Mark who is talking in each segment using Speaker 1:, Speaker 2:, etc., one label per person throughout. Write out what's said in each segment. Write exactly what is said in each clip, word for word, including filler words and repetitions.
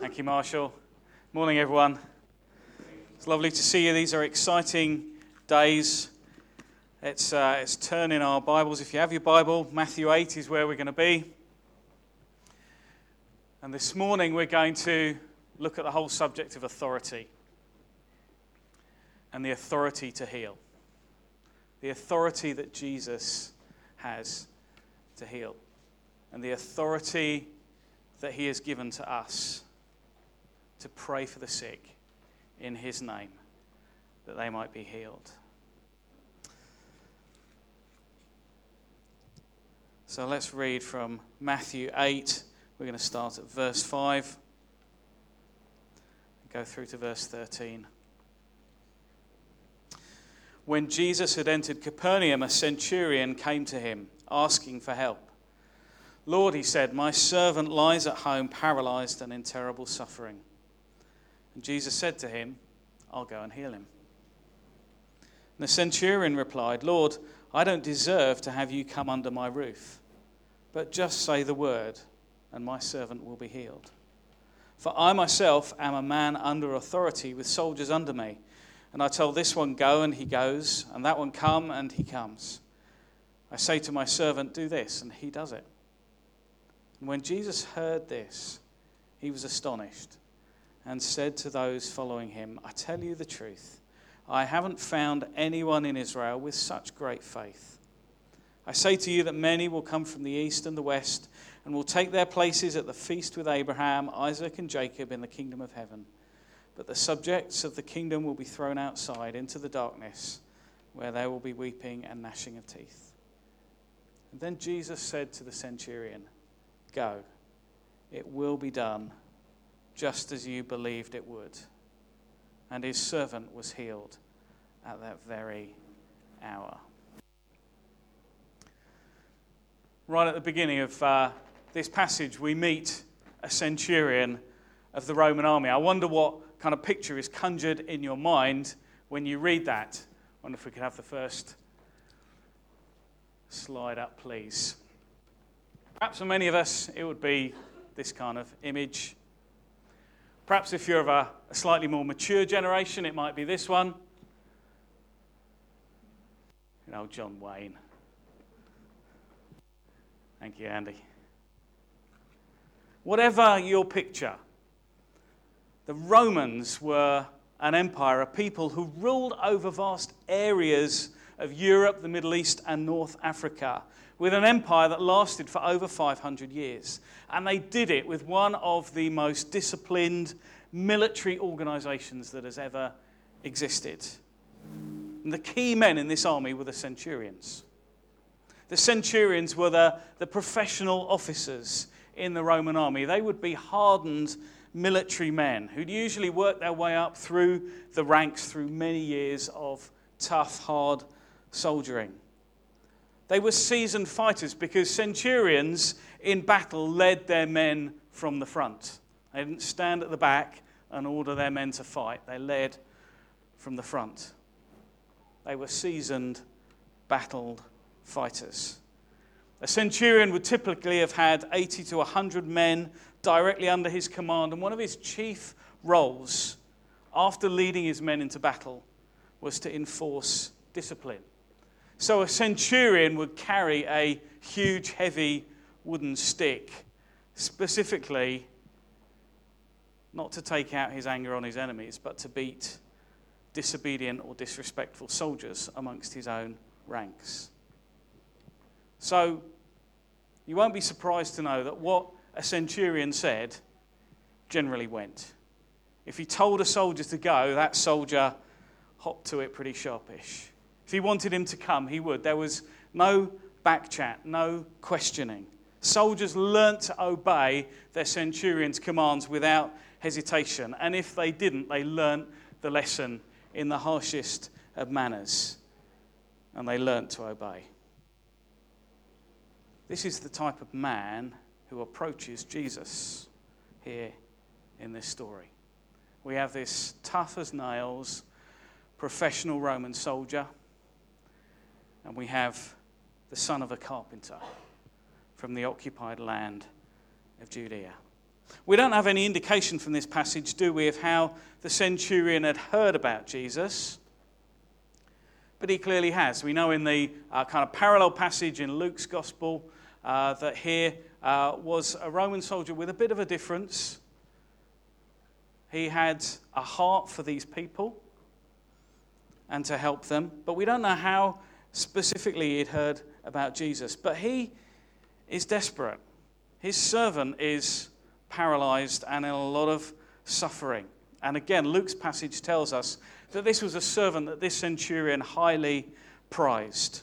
Speaker 1: Thank you, Marshall. Morning, everyone. It's lovely to see you. These are exciting days. Let's, uh, let's turn in our Bibles. If you have your Bible, Matthew eight is where we're going to be. And this morning we're going to look at the whole subject of authority and the authority to heal. The authority that Jesus has to heal. And the authority that he has given to us to pray for the sick in his name, that they might be healed. So let's read from Matthew eight. We're going to start at verse five and go through to verse thirteen. When Jesus had entered Capernaum, a centurion came to him, asking for help. "Lord," he said, "my servant lies at home, paralyzed and in terrible suffering." And Jesus said to him, "I'll go and heal him." And the centurion replied, "Lord, I don't deserve to have you come under my roof, but just say the word, and my servant will be healed. For I myself am a man under authority with soldiers under me, and I tell this one, go, and he goes, and that one, come, and he comes. I say to my servant, do this, and he does it." And when Jesus heard this, he was astonished and said to those following him, "I tell you the truth, I haven't found anyone in Israel with such great faith. I say to you that many will come from the east and the west and will take their places at the feast with Abraham, Isaac, and Jacob in the kingdom of heaven. But the subjects of the kingdom will be thrown outside into the darkness, where there will be weeping and gnashing of teeth." And then Jesus said to the centurion, "Go, it will be done just as you believed it would." And his servant was healed at that very hour. Right at the beginning of uh, this passage, we meet a centurion of the Roman army. I wonder what kind of picture is conjured in your mind when you read that. I wonder if we could have the first slide up, please. Perhaps for many of us, it would be this kind of image. Perhaps if you're of a, a slightly more mature generation, it might be this one. You know, John Wayne. Thank you, Andy. Whatever your picture, the Romans were an empire, a people who ruled over vast areas of Europe, the Middle East, and North Africa, with an empire that lasted for over five hundred years. And they did it with one of the most disciplined military organizations that has ever existed. And the key men in this army were the centurions. The centurions were the, the professional officers in the Roman army. They would be hardened military men who'd usually work their way up through the ranks through many years of tough, hard soldiering. They were seasoned fighters because centurions in battle led their men from the front. They didn't stand at the back and order their men to fight. They led from the front. They were seasoned, battled fighters. A centurion would typically have had eighty to one hundred men directly under his command, and one of his chief roles after leading his men into battle was to enforce discipline. So a centurion would carry a huge, heavy wooden stick, specifically not to take out his anger on his enemies, but to beat disobedient or disrespectful soldiers amongst his own ranks. So you won't be surprised to know that what a centurion said generally went. If he told a soldier to go, that soldier hopped to it pretty sharpish. If he wanted him to come, he would. There was no back chat, no questioning. Soldiers learnt to obey their centurion's commands without hesitation. And if they didn't, they learnt the lesson in the harshest of manners. And they learnt to obey. This is the type of man who approaches Jesus here in this story. We have this tough as nails, professional Roman soldier, and we have the son of a carpenter from the occupied land of Judea. We don't have any indication from this passage, do we, of how the centurion had heard about Jesus? But he clearly has. We know in the uh, kind of parallel passage in Luke's Gospel uh, that here uh, was a Roman soldier with a bit of a difference. He had a heart for these people and to help them. But we don't know how specifically he'd heard about Jesus. But he is desperate. His servant is paralyzed and in a lot of suffering. And again, Luke's passage tells us that this was a servant that this centurion highly prized.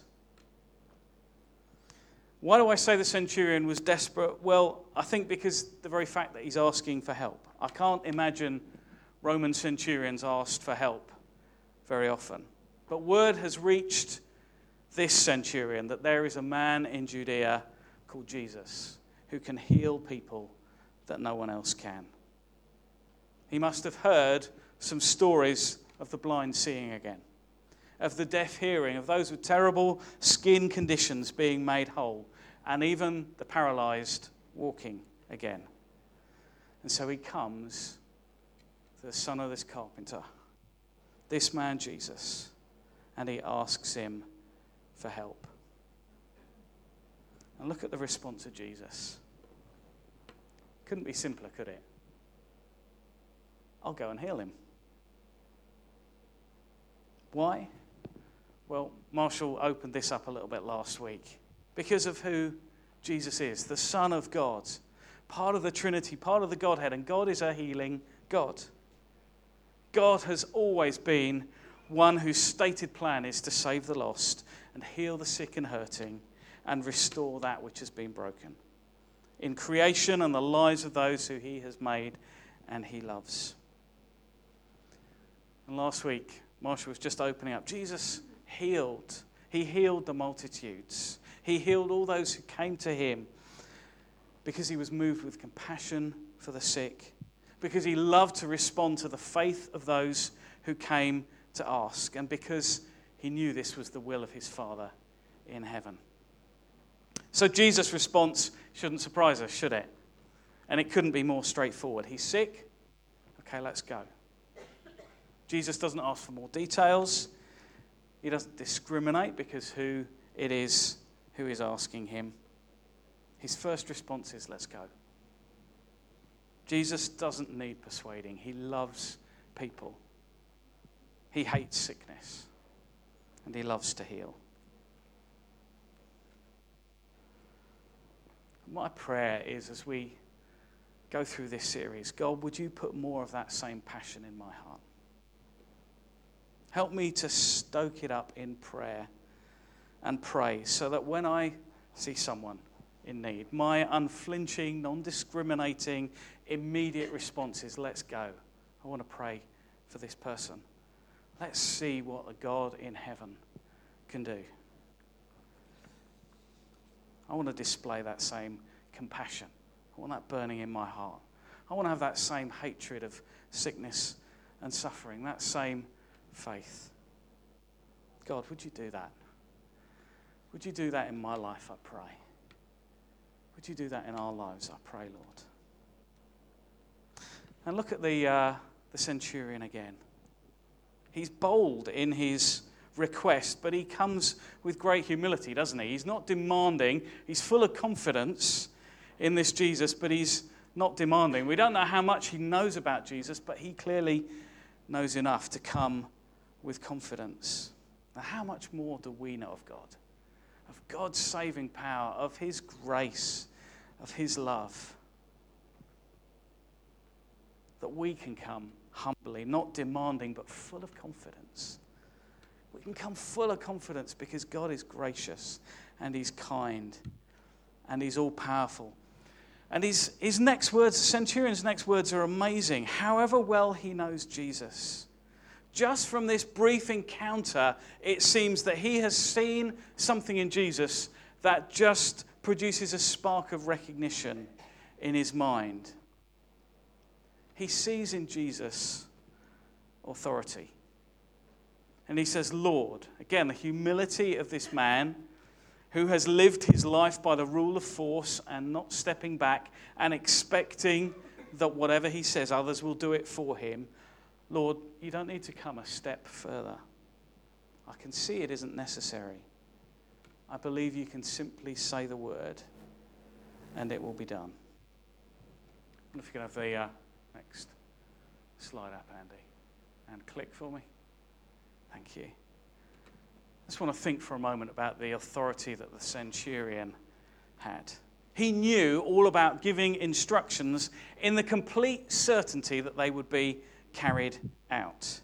Speaker 1: Why do I say the centurion was desperate? Well, I think because the very fact that he's asking for help. I can't imagine Roman centurions asked for help very often. But word has reached this centurion that there is a man in Judea called Jesus who can heal people that no one else can. He must have heard some stories of the blind seeing again, of the deaf hearing, of those with terrible skin conditions being made whole, and even the paralyzed walking again. And so he comes, the son of this carpenter, this man Jesus, and he asks him for help. And look at the response of Jesus. Couldn't be simpler, could it? I'll go and heal him. Why? Well, Marshall opened this up a little bit last week. Because of who Jesus is, the Son of God, part of the Trinity, part of the Godhead, and God is a healing God. God has always been one whose stated plan is to save the lost and heal the sick and hurting and restore that which has been broken in creation and the lives of those who he has made and he loves. And last week, Marshall was just opening up. Jesus healed. He healed the multitudes. He healed all those who came to him because he was moved with compassion for the sick, because he loved to respond to the faith of those who came to ask, and because he knew this was the will of his Father in heaven. So Jesus' response shouldn't surprise us, should it? And it couldn't be more straightforward. He's sick? Okay, let's go. Jesus doesn't ask for more details. He doesn't discriminate because who it is who is asking him. His first response is, let's go. Jesus doesn't need persuading. He loves people. He hates sickness. And he loves to heal. My prayer is, as we go through this series, God, would you put more of that same passion in my heart? Help me to stoke it up in prayer and pray so that when I see someone in need, my unflinching, non-discriminating, immediate response is, let's go. I want to pray for this person. Let's see what a God in heaven can do. I want to display that same compassion. I want that burning in my heart. I want to have that same hatred of sickness and suffering, that same faith. God, would you do that? Would you do that in my life, I pray? Would you do that in our lives, I pray, Lord? And look at the, uh, the centurion again. He's bold in his request, but he comes with great humility, doesn't he? He's not demanding. He's full of confidence in this Jesus, but he's not demanding. We don't know how much he knows about Jesus, but he clearly knows enough to come with confidence. Now, how much more do we know of God? Of God's saving power, of his grace, of his love. That we can come humbly, not demanding, but full of confidence. We can come full of confidence because God is gracious and he's kind and he's all-powerful. And his, his next words, the centurion's next words are amazing. However well he knows Jesus. Just from this brief encounter, it seems that he has seen something in Jesus that just produces a spark of recognition in his mind. He sees in Jesus authority. And he says, Lord. Again, the humility of this man who has lived his life by the rule of force and not stepping back and expecting that whatever he says, others will do it for him, Lord, you don't need to come a step further. I can see it isn't necessary. I believe you can simply say the word and it will be done. I wonder if you can have the uh, next slide up, Andy, and click for me. Thank you. I just want to think for a moment about the authority that the centurion had. He knew all about giving instructions in the complete certainty that they would be carried out.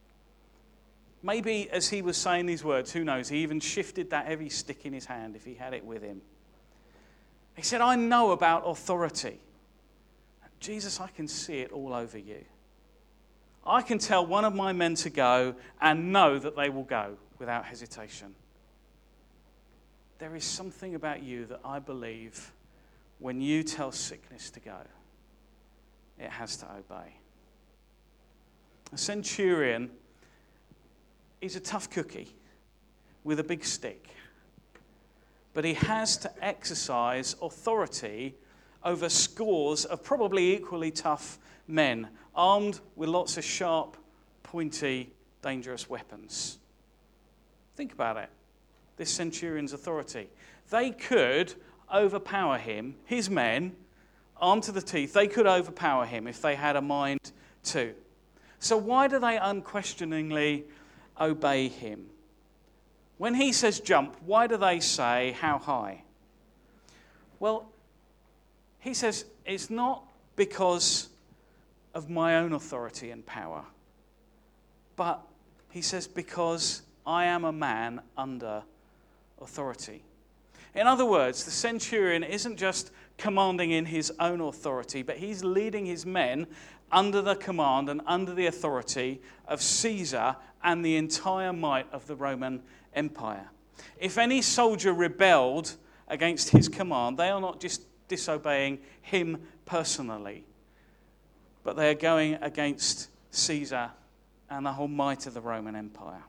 Speaker 1: Maybe as he was saying these words, who knows, he even shifted that heavy stick in his hand if he had it with him. He said, I know about authority. Jesus, I can see it all over you. I can tell one of my men to go and know that they will go without hesitation. There is something about you that I believe when you tell sickness to go, it has to obey. A centurion is a tough cookie with a big stick, but he has to exercise authority over scores of probably equally tough men, armed with lots of sharp, pointy, dangerous weapons. Think about it. This centurion's authority. They could overpower him, his men, armed to the teeth. They could overpower him if they had a mind to. So why do they unquestioningly obey him? When he says jump, why do they say how high? Well, he says it's not because of my own authority and power, but he says because I am a man under authority. In other words, the centurion isn't just commanding in his own authority, but he's leading his men under the command and under the authority of Caesar and the entire might of the Roman Empire. If any soldier rebelled against his command, they are not just disobeying him personally, but they are going against Caesar and the whole might of the Roman Empire.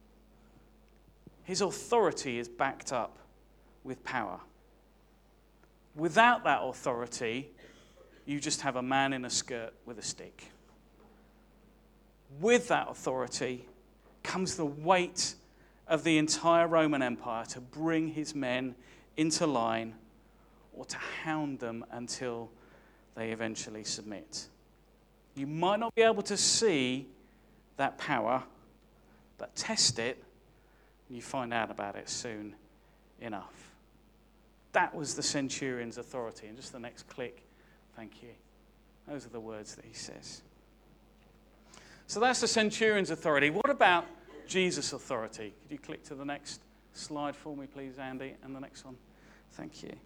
Speaker 1: His authority is backed up with power. Without that authority, you just have a man in a skirt with a stick. With that authority comes the weight of the entire Roman Empire to bring his men into line or to hound them until they eventually submit. You might not be able to see that power, but test it and you find out about it soon enough. That was the centurion's authority. And just the next click, thank you. Those are the words that he says. So that's the centurion's authority. What about Jesus' authority? Could you click to the next slide for me, please, Andy? And the next one. Thank you.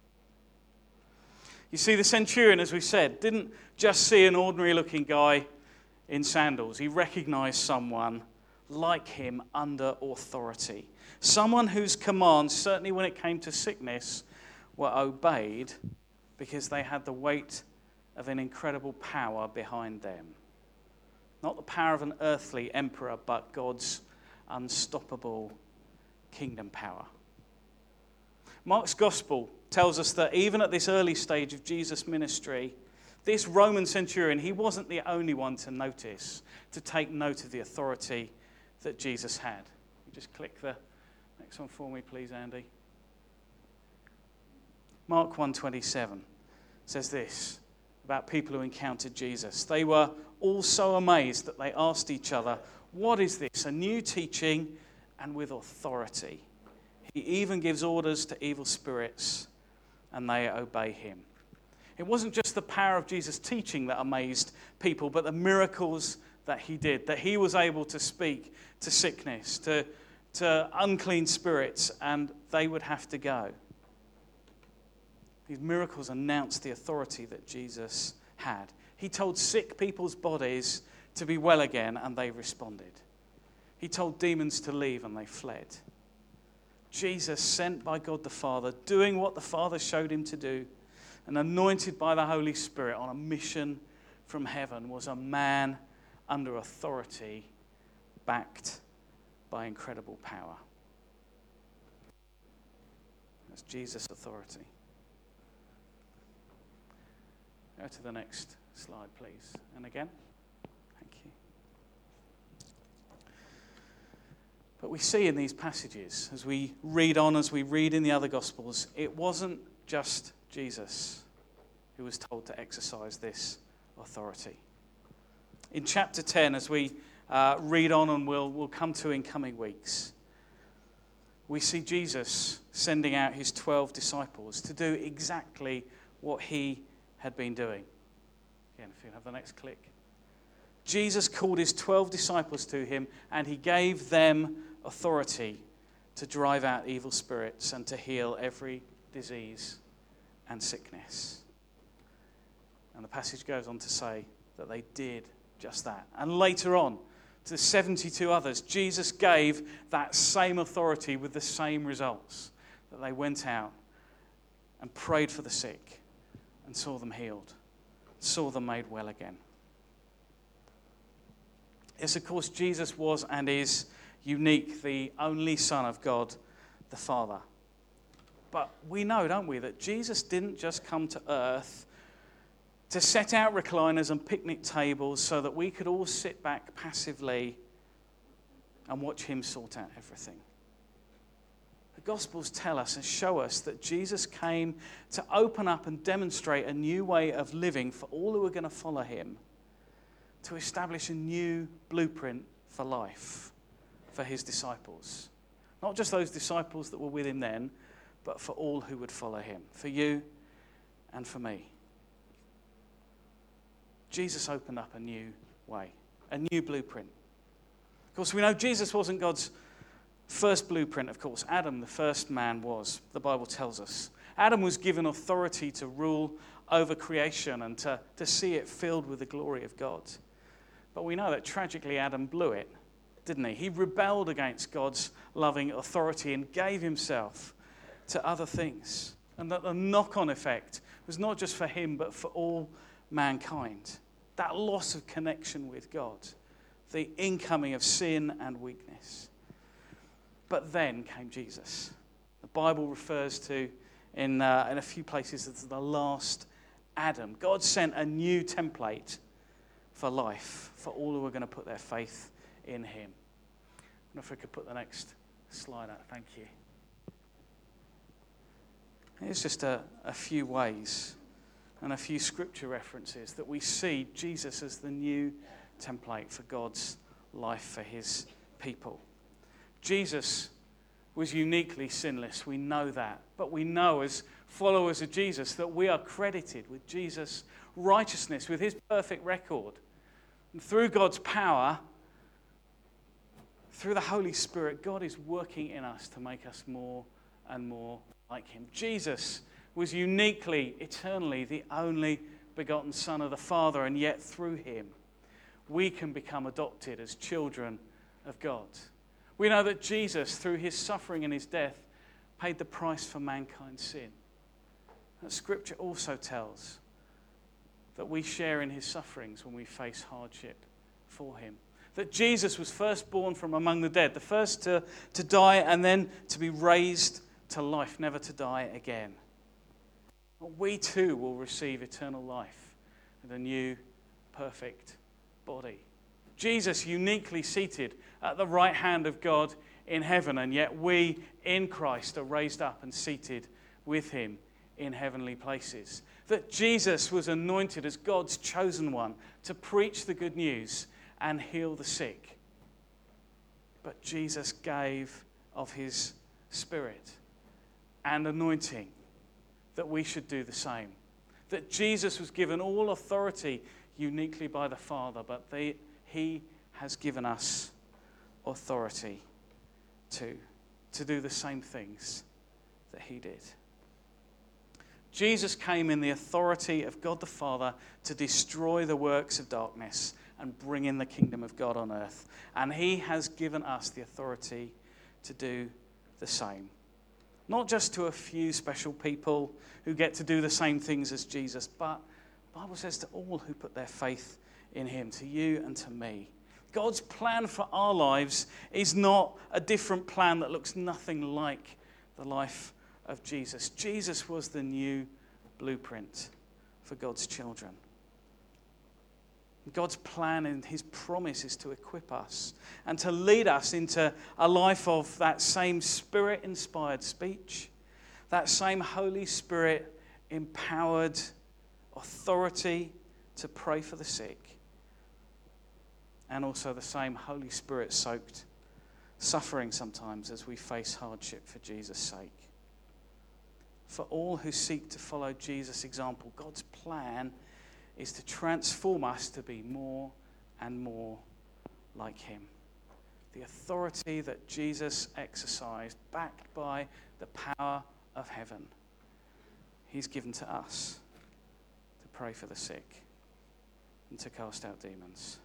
Speaker 1: You see, the centurion, as we said, didn't just see an ordinary-looking guy in sandals. He recognized someone like him under authority. Someone whose commands, certainly when it came to sickness, were obeyed because they had the weight of an incredible power behind them. Not the power of an earthly emperor, but God's unstoppable kingdom power. Mark's gospel tells us that even at this early stage of Jesus' ministry, this Roman centurion, he wasn't the only one to notice, to take note of the authority that Jesus had. You just click the next one for me, please, Andy. Mark one twenty-seven says this about people who encountered Jesus. They were all so amazed that they asked each other, what is this? A new teaching and with authority. He even gives orders to evil spirits and they obey him. It wasn't just the power of Jesus' teaching that amazed people, but the miracles that he did, that he was able to speak to sickness, to, to unclean spirits, and they would have to go. These miracles announced the authority that Jesus had. He told sick people's bodies to be well again, and they responded. He told demons to leave, and they fled. Jesus, sent by God the Father, doing what the Father showed him to do, and anointed by the Holy Spirit on a mission from heaven, was a man under authority, backed by incredible power. That's Jesus' authority. Go to the next slide, please. And again. Thank you. But we see in these passages, as we read on, as we read in the other Gospels, it wasn't just Jesus who was told to exercise this authority. In chapter ten, as we uh, read on and we'll, we'll come to in coming weeks, we see Jesus sending out his twelve disciples to do exactly what he had been doing. Again, if you have the next click. Jesus called his twelve disciples to him, and he gave them authority to drive out evil spirits and to heal every disease and sickness. And the passage goes on to say that they did just that. And later on, to the seventy-two others, Jesus gave that same authority with the same results, that they went out and prayed for the sick and saw them healed, saw them made well again. Yes, of course, Jesus was and is unique, the only Son of God, the Father. But we know, don't we, that Jesus didn't just come to earth to set out recliners and picnic tables so that we could all sit back passively and watch him sort out everything. The Gospels tell us and show us that Jesus came to open up and demonstrate a new way of living for all who are going to follow him, to establish a new blueprint for life for his disciples. Not just those disciples that were with him then, but for all who would follow him, for you and for me. Jesus opened up a new way, a new blueprint. Of course, we know Jesus wasn't God's first blueprint, of course. Adam, the first man, was, the Bible tells us. Adam was given authority to rule over creation and to, to see it filled with the glory of God. But we know that tragically Adam blew it, didn't he? He rebelled against God's loving authority and gave himself to other things. And that the knock-on effect was not just for him, but for all mankind. That loss of connection with God, the incoming of sin and weakness. But then came Jesus. The Bible refers to, in, uh, in a few places, as the last Adam. God sent a new template for life, for all who are going to put their faith in him. And if we could put the next slide out, thank you. Here's just a, a few ways and a few scripture references that we see Jesus as the new template for God's life for his people. Jesus was uniquely sinless, we know that. But we know as followers of Jesus that we are credited with Jesus' righteousness, with his perfect record. And through God's power, through the Holy Spirit, God is working in us to make us more and more like him. Jesus was uniquely, eternally, the only begotten Son of the Father, and yet through him, we can become adopted as children of God. We know that Jesus, through his suffering and his death, paid the price for mankind's sin. That Scripture also tells that we share in his sufferings when we face hardship for him. That Jesus was first born from among the dead, the first to, to die and then to be raised to life, never to die again. We too will receive eternal life with a new, perfect body. Jesus uniquely seated at the right hand of God in heaven, and yet we in Christ are raised up and seated with him in heavenly places. That Jesus was anointed as God's chosen one to preach the good news and heal the sick. But Jesus gave of his Spirit and anointing that we should do the same. That Jesus was given all authority uniquely by the Father, but they, he has given us authority to, to do the same things that he did. Jesus came in the authority of God the Father to destroy the works of darkness and bring in the kingdom of God on earth. And he has given us the authority to do the same. Not just to a few special people who get to do the same things as Jesus, but the Bible says to all who put their faith in him, to you and to me. God's plan for our lives is not a different plan that looks nothing like the life of Jesus. Jesus was the new blueprint for God's children. God's plan and his promise is to equip us and to lead us into a life of that same Spirit-inspired speech, that same Holy Spirit-empowered authority to pray for the sick, and also the same Holy Spirit-soaked suffering sometimes as we face hardship for Jesus' sake. For all who seek to follow Jesus' example, God's plan is to transform us to be more and more like him. The authority that Jesus exercised, backed by the power of heaven, he's given to us to pray for the sick and to cast out demons.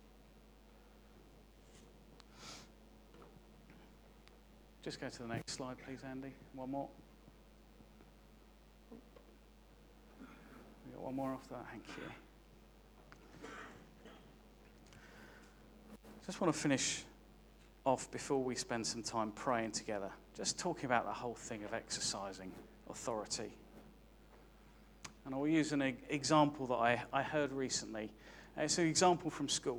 Speaker 1: Just go to the next slide, please, Andy. One more. We got one more after that. Thank you. Just want to finish off before we spend some time praying together, just talking about the whole thing of exercising authority. And I'll use an e- example that I, I heard recently. It's an example from school.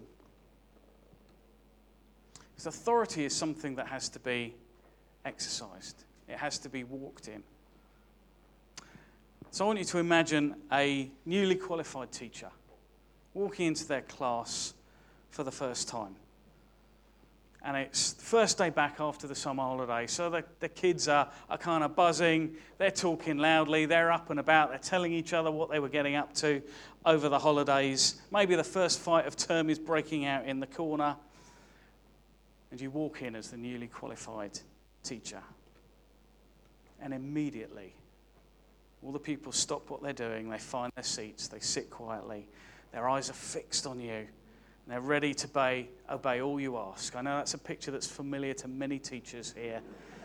Speaker 1: Because authority is something that has to be exercised. It has to be walked in. So I want you to imagine a newly qualified teacher walking into their class for the first time. And it's the first day back after the summer holiday, so the, the kids are, are kind of buzzing, they're talking loudly, they're up and about, they're telling each other what they were getting up to over the holidays. Maybe the first fight of term is breaking out in the corner, and you walk in as the newly qualified teacher. And immediately, all the people stop what they're doing, they find their seats, they sit quietly, their eyes are fixed on you, and they're ready to obey, obey all you ask. I know that's a picture that's familiar to many teachers here.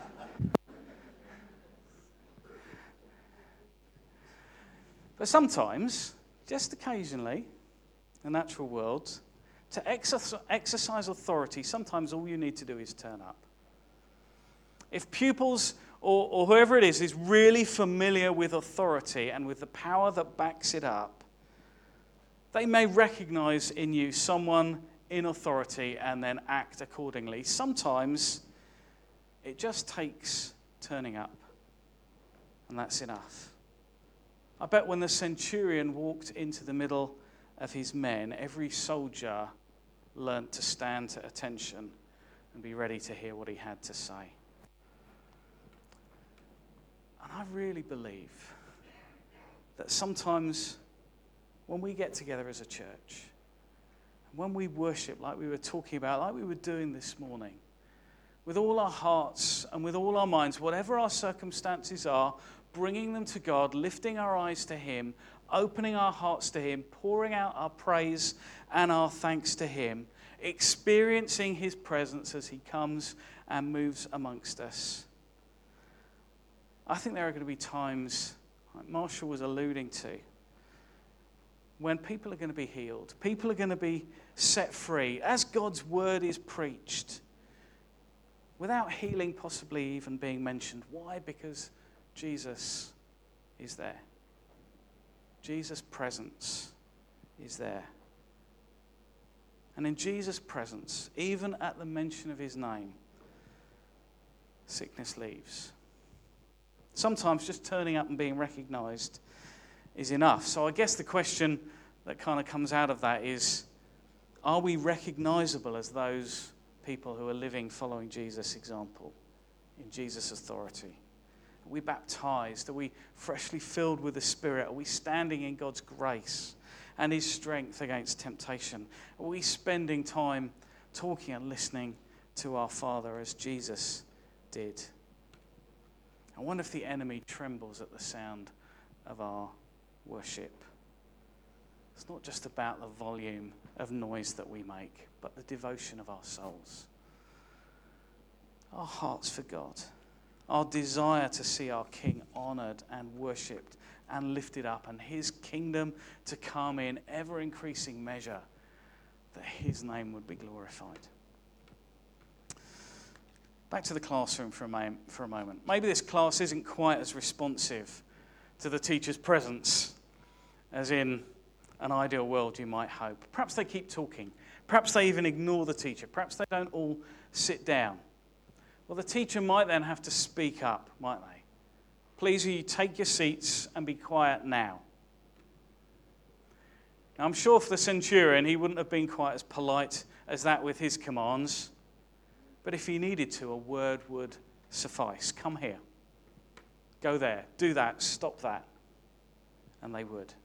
Speaker 1: But sometimes, just occasionally, the natural world, to exercise, exercise authority, sometimes all you need to do is turn up. If pupils or, or whoever it is is really familiar with authority and with the power that backs it up, they may recognize in you someone in authority and then act accordingly. Sometimes it just takes turning up, and that's enough. I bet when the centurion walked into the middle of his men, every soldier learnt to stand to attention and be ready to hear what he had to say. And I really believe that sometimes when we get together as a church, when we worship like we were talking about, like we were doing this morning, with all our hearts and with all our minds, whatever our circumstances are, bringing them to God, lifting our eyes to him, opening our hearts to him, pouring out our praise and our thanks to him, experiencing his presence as he comes and moves amongst us. I think there are going to be times, like Marshall was alluding to, when people are going to be healed, people are going to be set free, as God's word is preached, without healing possibly even being mentioned. Why? Because Jesus is there. Jesus' presence is there. And in Jesus' presence, even at the mention of his name, sickness leaves. Sometimes just turning up and being recognized is enough. So I guess the question that kind of comes out of that is, are we recognizable as those people who are living following Jesus' example, in Jesus' authority? Are we baptized? Are we freshly filled with the Spirit? Are we standing in God's grace and his strength against temptation? Are we spending time talking and listening to our Father as Jesus did? I wonder if the enemy trembles at the sound of our worship. It's not just about the volume of noise that we make, but the devotion of our souls. Our hearts for God. Our desire to see our King honoured and worshipped and lifted up, and his kingdom to come in ever-increasing measure, that his name would be glorified. Back to the classroom for a, mo- for a moment. Maybe this class isn't quite as responsive to the teacher's presence as in an ideal world, you might hope. Perhaps they keep talking. Perhaps they even ignore the teacher. Perhaps they don't all sit down. Well, the teacher might then have to speak up, might they? Please, will you take your seats and be quiet now? Now, I'm sure for the centurion, he wouldn't have been quite as polite as that with his commands. But if he needed to, a word would suffice. Come here. Go there. Do that. Stop that. And they would.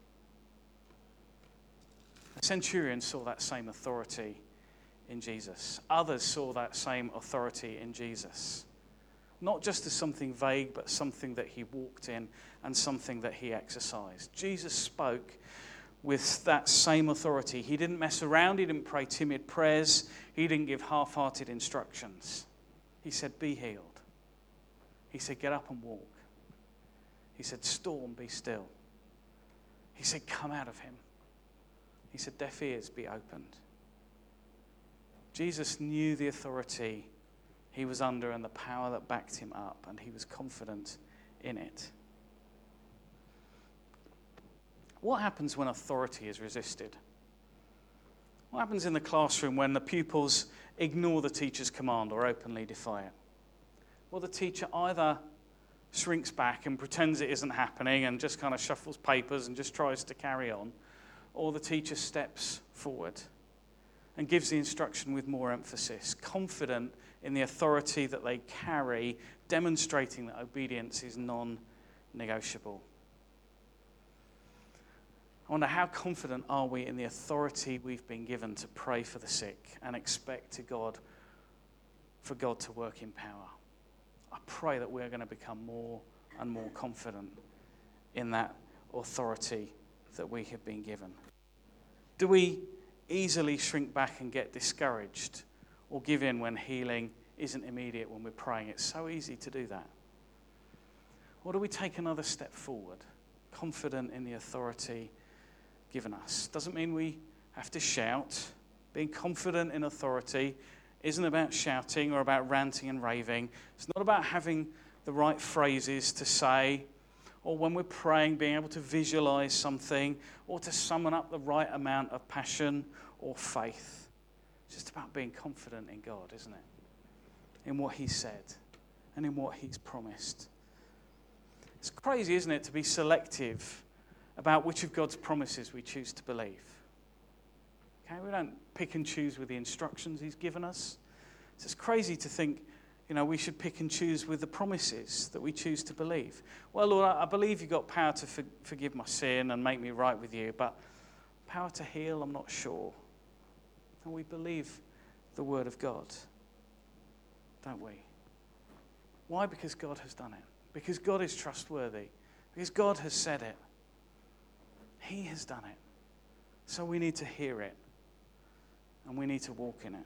Speaker 1: The centurion saw that same authority in Jesus. Others saw that same authority in Jesus. Not just as something vague, but something that he walked in and something that he exercised. Jesus spoke with that same authority. He didn't mess around. He didn't pray timid prayers. He didn't give half-hearted instructions. He said, be healed. He said, get up and walk. He said, storm, be still. He said, come out of him. He said, deaf ears, be opened. Jesus knew the authority he was under and the power that backed him up, and he was confident in it. What happens when authority is resisted? What happens in the classroom when the pupils ignore the teacher's command or openly defy it? Well, the teacher either shrinks back and pretends it isn't happening and just kind of shuffles papers and just tries to carry on, or the teacher steps forward and gives the instruction with more emphasis, confident in the authority that they carry, demonstrating that obedience is non-negotiable. I wonder, how confident are we in the authority we've been given to pray for the sick and expect to God for God to work in power? I pray that we're going to become more and more confident in that authority that we have been given. Do we easily shrink back and get discouraged or give in when healing isn't immediate when we're praying? It's so easy to do that. Or do we take another step forward, confident in the authority given us? Doesn't mean we have to shout. Being confident in authority isn't about shouting or about ranting and raving. It's not about having the right phrases to say, or when we're praying, being able to visualize something or to summon up the right amount of passion or faith. It's just about being confident in God, isn't it? In what he said and in what he's promised. It's crazy, isn't it, to be selective about which of God's promises we choose to believe. Okay, we don't pick and choose with the instructions he's given us. It's just crazy to think, you know, we should pick and choose with the promises that we choose to believe. Well, Lord, I believe you've got power to for- forgive my sin and make me right with you, but power to heal, I'm not sure. And we believe the word of God, don't we? Why? Because God has done it. Because God is trustworthy. Because God has said it. He has done it. So we need to hear it. And we need to walk in it.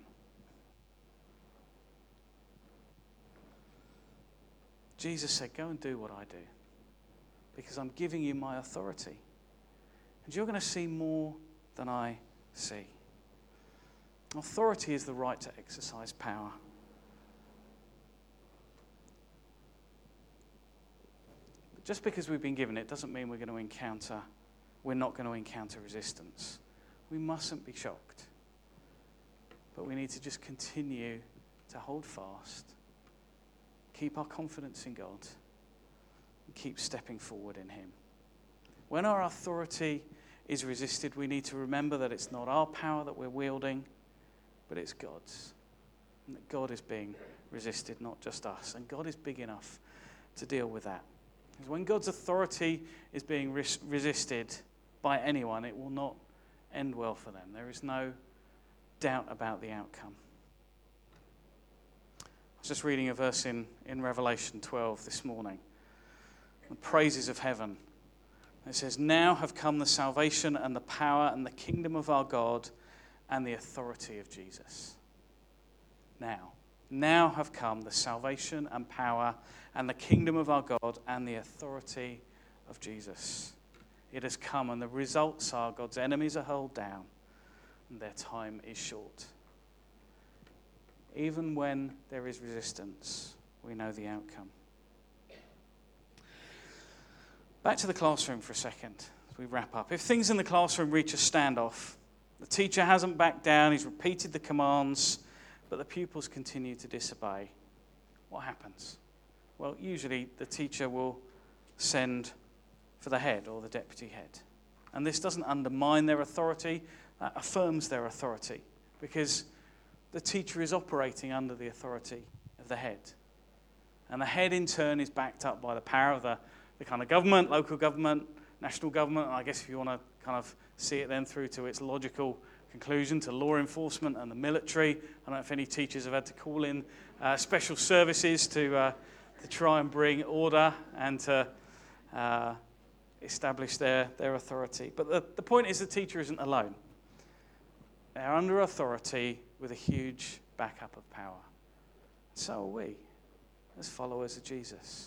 Speaker 1: Jesus said, go and do what I do. Because I'm giving you my authority. And you're going to see more than I see. Authority is the right to exercise power. But just because we've been given it doesn't mean we're going to encounter, we're not going to encounter resistance. We mustn't be shocked. But we need to just continue to hold fast, keep our confidence in God, and keep stepping forward in him. When our authority is resisted, we need to remember that it's not our power that we're wielding, but it's God's. And that God is being resisted, not just us. And God is big enough to deal with that. Because when God's authority is being res- resisted by anyone, it will not end well for them. There is no doubt about the outcome. I was just reading a verse in, in Revelation twelve this morning. The praises of heaven. It says, now have come the salvation and the power and the kingdom of our God and the authority of Jesus. Now. Now have come the salvation and power and the kingdom of our God and the authority of Jesus. It has come, and the results are God's enemies are hurled down and their time is short. Even when there is resistance, we know the outcome. Back to the classroom for a second. as we wrap up. If things in the classroom reach a standoff, the teacher hasn't backed down, he's repeated the commands, but the pupils continue to disobey, what happens? Well, usually the teacher will send for the head or the deputy head. And this doesn't undermine their authority, that affirms their authority, because the teacher is operating under the authority of the head. And the head, in turn, is backed up by the power of the, the kind of government, local government, national government, and I guess if you want to kind of see it then through to its logical conclusion, to law enforcement and the military. I don't know if any teachers have had to call in uh, special services to, uh, to try and bring order and to uh, establish their, their authority. But the, the point is the teacher isn't alone. They're under authority with a huge backup of power. So are we, as followers of Jesus.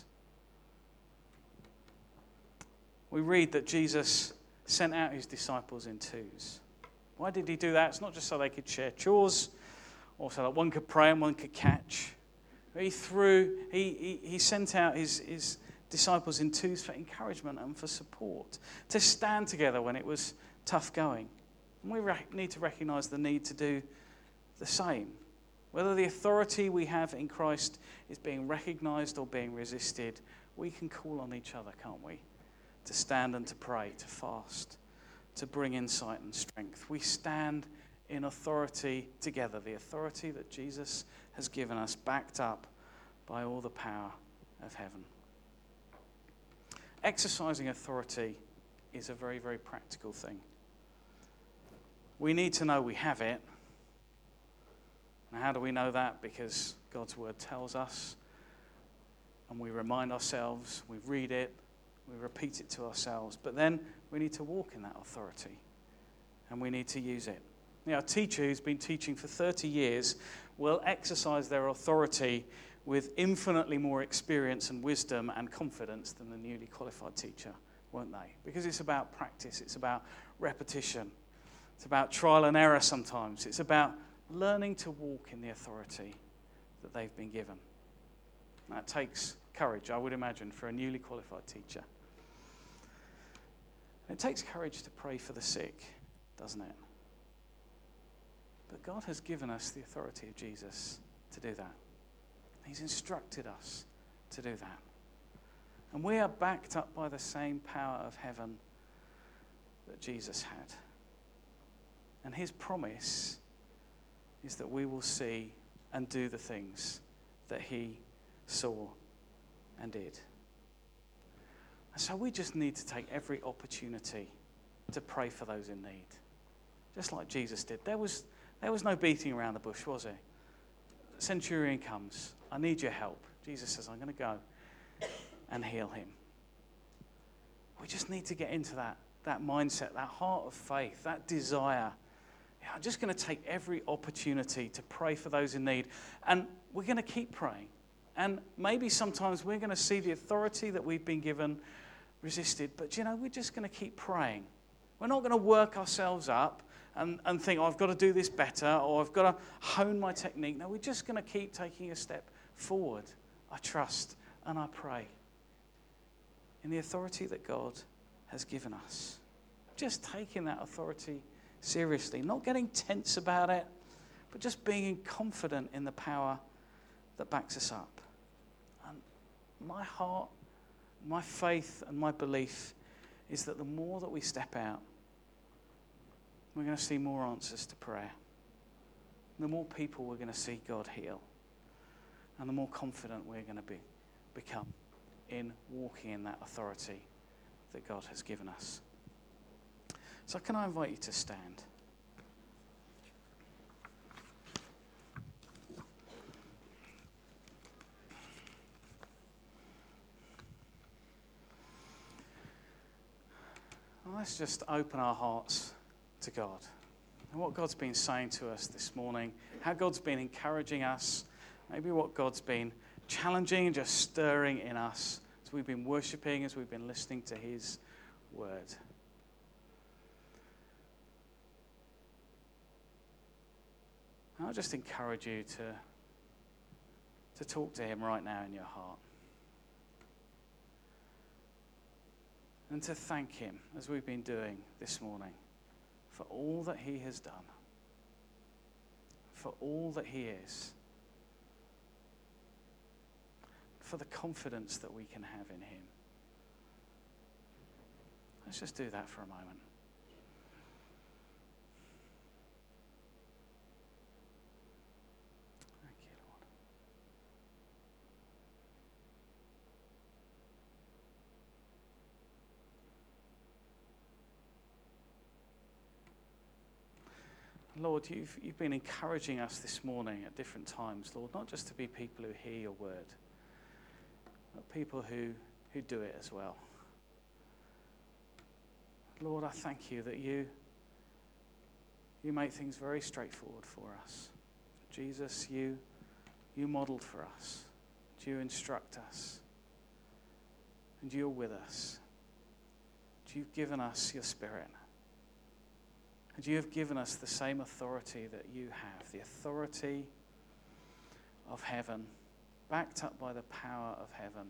Speaker 1: We read that Jesus sent out his disciples in twos. Why did he do that? It's not just so they could share chores, or so that one could pray and one could catch. He threw, he, he, he sent out his, his disciples in twos for encouragement and for support, to stand together when it was tough going. And we re- need to recognise the need to do the same. Whether the authority we have in Christ is being recognised or being resisted, we can call on each other, can't we? To stand and to pray, to fast, to bring insight and strength. We stand in authority together, the authority that Jesus has given us, backed up by all the power of heaven. Exercising authority is a very, very practical thing. We need to know we have it. And how do we know that? Because God's word tells us, and we remind ourselves, we read it, we repeat it to ourselves. But then we need to walk in that authority, and we need to use it. You know, a teacher who's been teaching for thirty years will exercise their authority with infinitely more experience and wisdom and confidence than the newly qualified teacher, won't they? Because it's about practice, it's about repetition, it's about trial and error sometimes, it's about learning to walk in the authority that they've been given. That takes courage, I would imagine, for a newly qualified teacher. It takes courage to pray for the sick, doesn't it? But God has given us the authority of Jesus to do that. He's instructed us to do that. And we are backed up by the same power of heaven that Jesus had. And his promise is that we will see and do the things that he saw and did. And so we just need to take every opportunity to pray for those in need. Just like Jesus did. There was, there was no beating around the bush, was there? The centurion comes. I need your help. Jesus says, I'm going to go and heal him. We just need to get into that, that mindset, that heart of faith, that desire. Yeah, I'm just going to take every opportunity to pray for those in need. And we're going to keep praying. And maybe sometimes we're going to see the authority that we've been given resisted. But, you know, we're just going to keep praying. We're not going to work ourselves up and, and think, oh, I've got to do this better, or I've got to hone my technique. No, we're just going to keep taking a step forward. I trust and I pray in the authority that God has given us. Just taking that authority seriously, not getting tense about it, but just being confident in the power that backs us up. And my heart, my faith and my belief is that the more that we step out, we're going to see more answers to prayer. The more people we're going to see God heal. And the more confident we're going to be, become in walking in that authority that God has given us. So can I invite you to stand? Well, let's just open our hearts to God and what God's been saying to us this morning, how God's been encouraging us, maybe what God's been challenging and just stirring in us as we've been worshipping, as we've been listening to his word. I'll just encourage you to, to talk to him right now in your heart. and to thank him, as we've been doing this morning, for all that he has done, for all that he is, for the confidence that we can have in him. Let's just do that for a moment. Thank you, Lord. Lord, you've, you've been encouraging us this morning at different times, Lord, not just to be people who hear your word, but people who, who do it as well. Lord, I thank you that you, you make things very straightforward for us. Jesus, you, you modeled for us. You instruct us. And you're with us. You've given us your Spirit. And you have given us the same authority that you have, the authority of heaven, backed up by the power of heaven,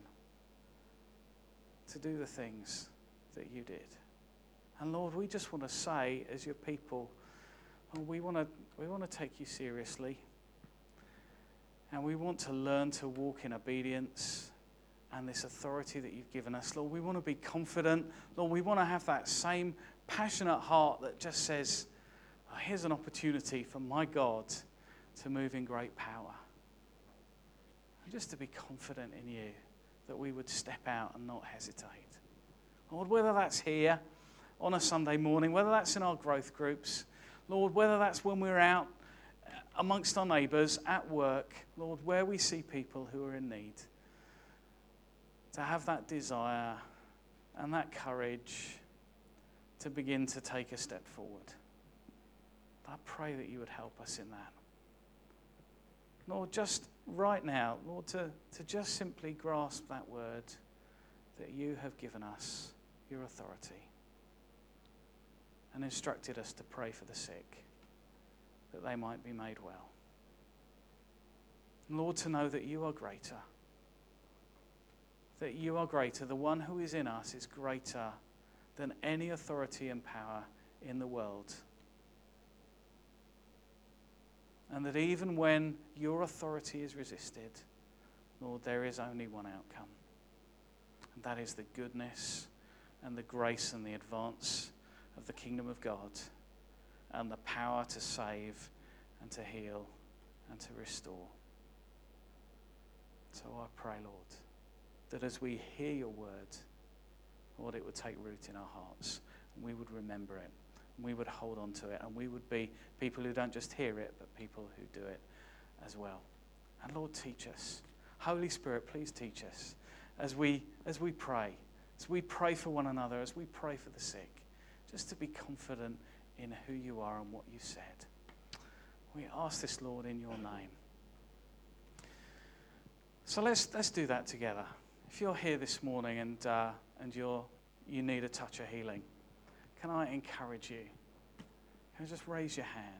Speaker 1: to do the things that you did. And Lord, we just want to say, as your people, we want to we want to take you seriously, and we want to learn to walk in obedience and this authority that you've given us. Lord, we want to be confident. Lord, we want to have that same passionate heart that just says, oh, here's an opportunity for my God to move in great power. And just to be confident in you, that we would step out and not hesitate. Lord, whether that's here on a Sunday morning, whether that's in our growth groups, Lord, whether that's when we're out amongst our neighbours, at work, Lord, where we see people who are in need, to have that desire and that courage to begin to take a step forward. I pray that you would help us in that. Lord, just right now, Lord, to, to just simply grasp that word that you have given us, your authority, and instructed us to pray for the sick, that they might be made well. And Lord, to know that you are greater, that you are greater. The one who is in us is greater than any authority and power in the world. And that even when your authority is resisted, Lord, there is only one outcome. And that is the goodness and the grace and the advance of the kingdom of God, and the power to save and to heal and to restore. So I pray, Lord, that as we hear your word, Lord, it would take root in our hearts, and we would remember it, and we would hold on to it, and we would be people who don't just hear it, but people who do it as well. And Lord, teach us. Holy Spirit, please teach us as we as we pray, as we pray for one another, as we pray for the sick, just to be confident in who you are and what you said. We ask this, Lord, in your name. So let's let's do that together. If you're here this morning and uh, and you're you need a touch of healing, can I encourage you? Can I just raise your hand?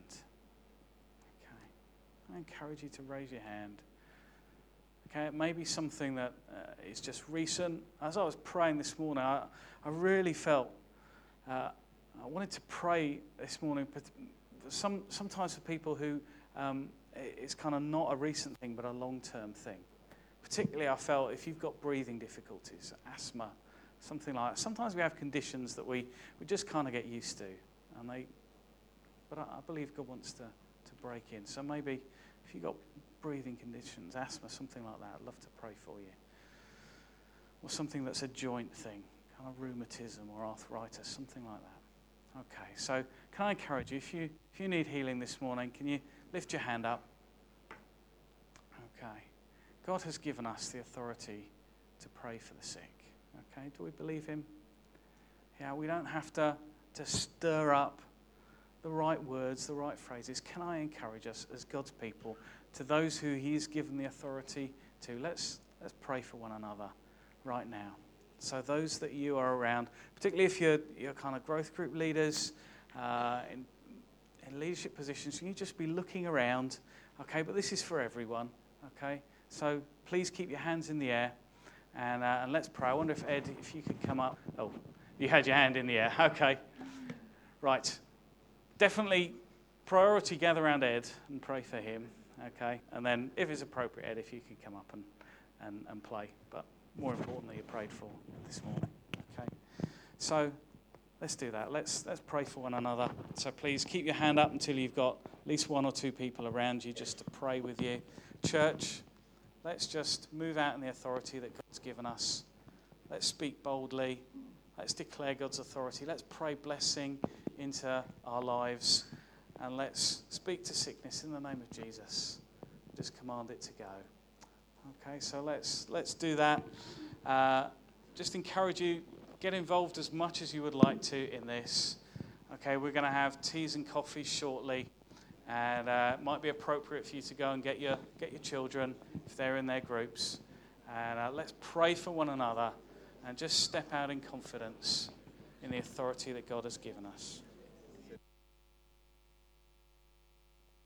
Speaker 1: Okay. I encourage you to raise your hand. Okay, it may be something that uh, is just recent. As I was praying this morning, I, I really felt uh, I wanted to pray this morning, but some sometimes for people who um, it's kind of not a recent thing, but a long-term thing. Particularly, I felt if you've got breathing difficulties, asthma, something like that. Sometimes we have conditions that we, we just kind of get used to, and they. But I, I believe God wants to, to break in. So maybe if you've got breathing conditions, asthma, something like that, I'd love to pray for you. Or something that's a joint thing, kind of rheumatism or arthritis, something like that. Okay, so can I encourage you, if you if you need healing this morning, can you lift your hand up? Okay. God has given us the authority to pray for the sick. Okay, do we believe him? Yeah, we don't have to, to stir up the right words, the right phrases. Can I encourage us as God's people, to those who he's given the authority to, let's let's pray for one another right now. So those that you are around, particularly if you're, you're kind of growth group leaders, uh, in, in leadership positions, can you just be looking around? Okay, but this is for everyone, okay? So please keep your hands in the air, and, uh, and let's pray. I wonder if Ed, if you could come up. Oh, You had your hand in the air. Okay. Right. Definitely priority gather around Ed and pray for him. Okay. And then if it's appropriate, Ed, if you could come up and, and, and play. But more importantly, you prayed for this morning. Okay. So let's do that. Let's let's pray for one another. So please keep your hand up until you've got at least one or two people around you just to pray with you. Church, let's just move out in the authority that God's given us. Let's speak boldly. Let's declare God's authority. Let's pray blessing into our lives. And let's speak to sickness in the name of Jesus. Just command it to go. Okay, so let's let's do that. Uh, just encourage you, get involved as much as you would like to in this. Okay, we're going to have teas and coffees shortly. And uh, it might be appropriate for you to go and get your get your children if they're in their groups. And uh, let's pray for one another and just step out in confidence in the authority that God has given us.